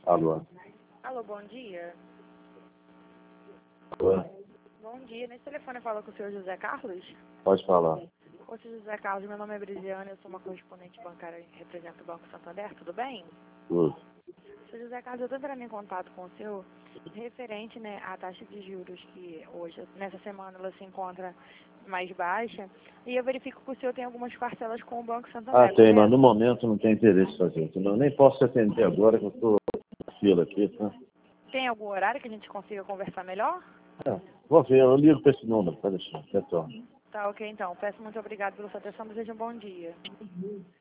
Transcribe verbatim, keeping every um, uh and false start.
Alô. Alô, bom dia. Oi. Bom dia. Nesse telefone fala com o senhor José Carlos? Pode falar. Ô, senhor José Carlos, meu nome é Brisiana, eu sou uma correspondente bancária e represento o Banco Santander, tudo bem? Tudo. senhor José Carlos, eu estou entrando em contato com o senhor referente, né, à taxa de juros que hoje, nessa semana, ela se encontra mais baixa, e eu verifico que o senhor tem algumas parcelas com o Banco Santander, Ah, tem, mas correto? no momento não tem interesse em fazer. Eu nem posso atender agora que eu estou na fila aqui, tá? Tem algum horário que a gente consiga conversar melhor? É, vou ver, eu ligo para esse número, pode deixar. Retorno. Tá, ok, então. Peço muito obrigado pela sua atenção, desejo um bom dia.